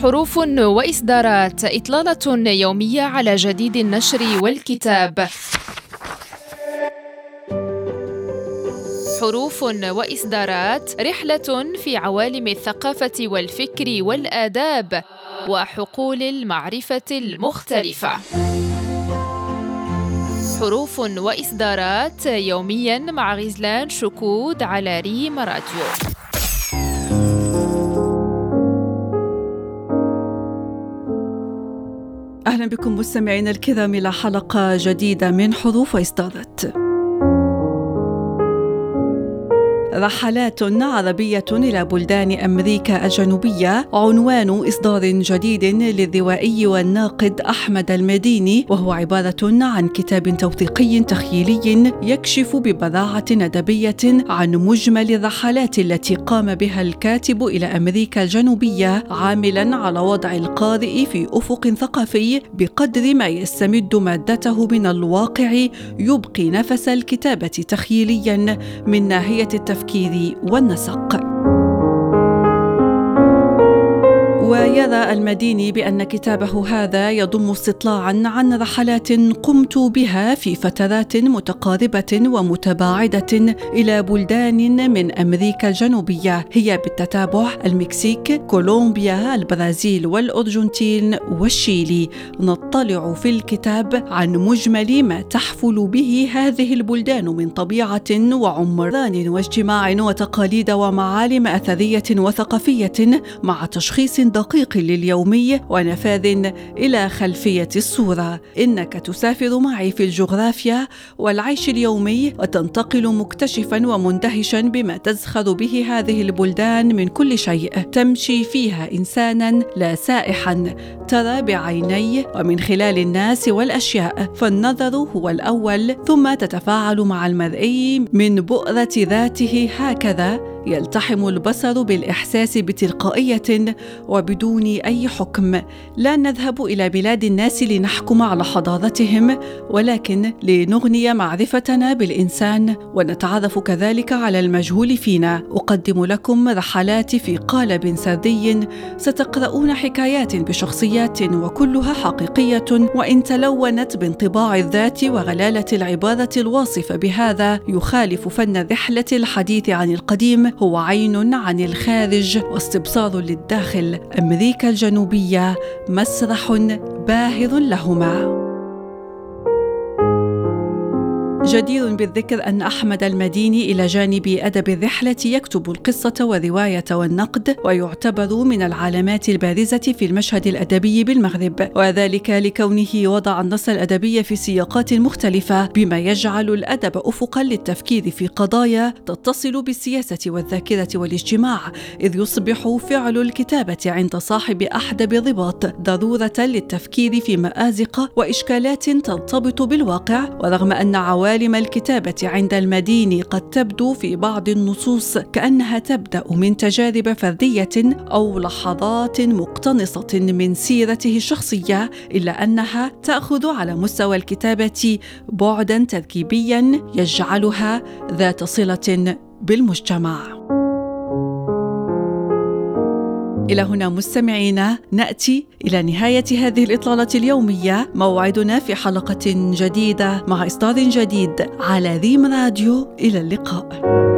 حروف وإصدارات، إطلالة يومية على جديد النشر والكتاب. حروف وإصدارات، رحلة في عوالم الثقافة والفكر والآداب وحقول المعرفة المختلفة. حروف وإصدارات يومياً مع غزلان شكود على ريم راديو. أهلا بكم مستمعين الكرام إلى حلقة جديدة من حروف وإصدارات. رحلات عربية إلى بلدان أمريكا الجنوبية، عنوان إصدار جديد للروائي والناقد أحمد المديني، وهو عبارة عن كتاب توثيقي تخيلي يكشف ببراعة أدبية عن مجمل الرحلات التي قام بها الكاتب إلى أمريكا الجنوبية، عاملا على وضع القارئ في أفق ثقافي بقدر ما يستمد مادته من الواقع، يبقي نفس الكتابة تخيليا من ناحية التفكير والنسق. ويرى المديني بأن كتابه هذا يضم استطلاعاً عن رحلات قمت بها في فترات متقاربة ومتباعدة إلى بلدان من أمريكا الجنوبية، هي بالتتابع المكسيك، كولومبيا، البرازيل والأرجنتين والشيلي. نطلع في الكتاب عن مجمل ما تحفل به هذه البلدان من طبيعة وعمران واجتماع وتقاليد ومعالم أثرية وثقافية، مع تشخيص دقيق لليومي ونفاذ إلى خلفية الصورة. إنك تسافر معي في الجغرافيا والعيش اليومي، وتنتقل مكتشفا ومندهشا بما تزخر به هذه البلدان من كل شيء. تمشي فيها إنسانا لا سائحا، ترى بعيني ومن خلال الناس والأشياء، فالنظر هو الأول، ثم تتفاعل مع المرئي من بؤرة ذاته. هكذا يلتحم البصر بالإحساس بتلقائية وبدون أي حكم. لا نذهب إلى بلاد الناس لنحكم على حضارتهم، ولكن لنغني معرفتنا بالإنسان ونتعرف كذلك على المجهول فينا. أقدم لكم رحلات في قالب سردي، ستقرؤون حكايات بشخصيات وكلها حقيقية، وإن تلونت بانطباع الذات وغلالة العبارة الواصفة بهذا، يخالف فن الرحلة الحديث عن القديم، هو عين عن الخارج واستبصار للداخل. أمريكا الجنوبية مسرح باهر لهما. جدير بالذكر أن أحمد المديني إلى جانب أدب الرحلة يكتب القصة والرواية والنقد، ويعتبر من العلامات البارزة في المشهد الأدبي بالمغرب، وذلك لكونه وضع النص الأدبي في سياقات مختلفة، بما يجعل الأدب أفقا للتفكير في قضايا تتصل بالسياسة والذاكرة والاجتماع، إذ يصبح فعل الكتابة عند صاحب أحدب الرباط ضرورة للتفكير في مآزق وإشكالات ترتبط بالواقع. ورغم أن عوالم الكتابة عند المديني قد تبدو في بعض النصوص كأنها تبدأ من تجارب فردية أو لحظات مقتنصة من سيرته الشخصية، إلا أنها تأخذ على مستوى الكتابة بعداً تركيبياً يجعلها ذات صلة بالمجتمع. إلى هنا مستمعينا نأتي إلى نهاية هذه الإطلالة اليومية. موعدنا في حلقة جديدة مع إصدار جديد على ريم راديو. إلى اللقاء.